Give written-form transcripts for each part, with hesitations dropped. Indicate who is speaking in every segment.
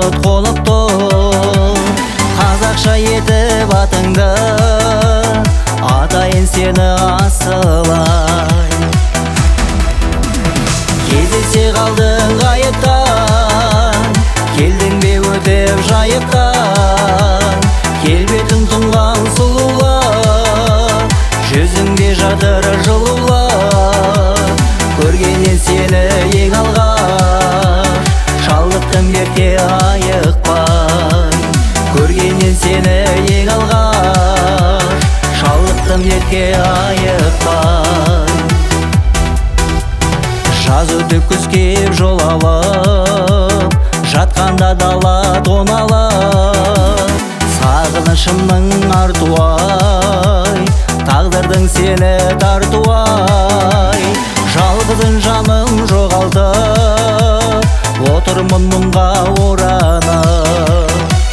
Speaker 1: жұрт қолып тұр. Қазақша етіп атыңды, атайын сені асылай. Кездесе қалдың ғайыптан, келдің бе өтіп жайықтан. Келбетің тұнған сұлулар, жүзіңде жатыр жылулар. Көргеннен сені ең алғаш, шалдықтым ерте айықпай. Көргеннен сені ең алғаш, шалдықтым ерте айықпай. Жаз өтіп күз кеп жол алып, жатқанда дала тоналып. Сағынышымның артуай, тағдырдың сені тартуай. Жалғызын жаным жоғалтып, отырмын мұңға оранып.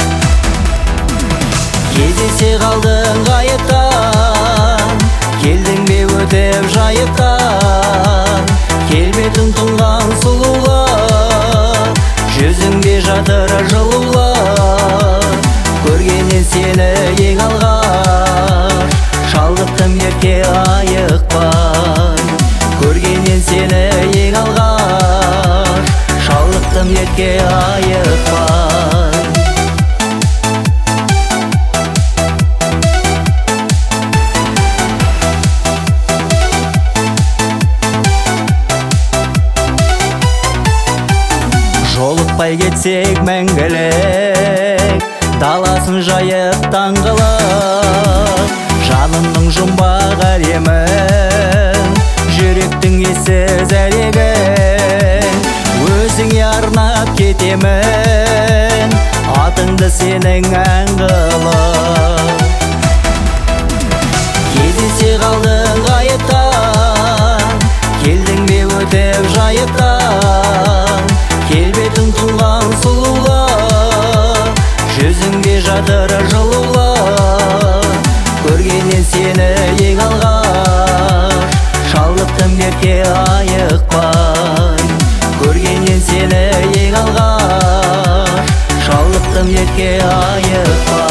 Speaker 1: Кездесе қалдың ғайыптан, келдің бе өтіп жайықтан. Келбетің тұнған сұлулар, жүзіңде жатыр жылулар. Көргеннен сені ең алғаш, шалдықтым ерте айықпай. Көргеннен сені ең алғаш, шалдықтым ерте айықпай. Жолықпай кетсек мәңгілік, даласын жайып таңғылып. Жанымның жұмбақ әлемін, жүректің ессіз әлегін. Өзіңе арнап кетемін, атыңды сенің ән қылып. Кездесе қалдың ғайыптан, келдің бе өтіп жайықтан. Келбетің тұнған сұлулар, жүзіңде жатыр жылулар. Көргеннен сені ең алғаш, шалдықтым ерте айықпай. Көргеннен сені ең алғаш, шалдықтым ерте айықпай.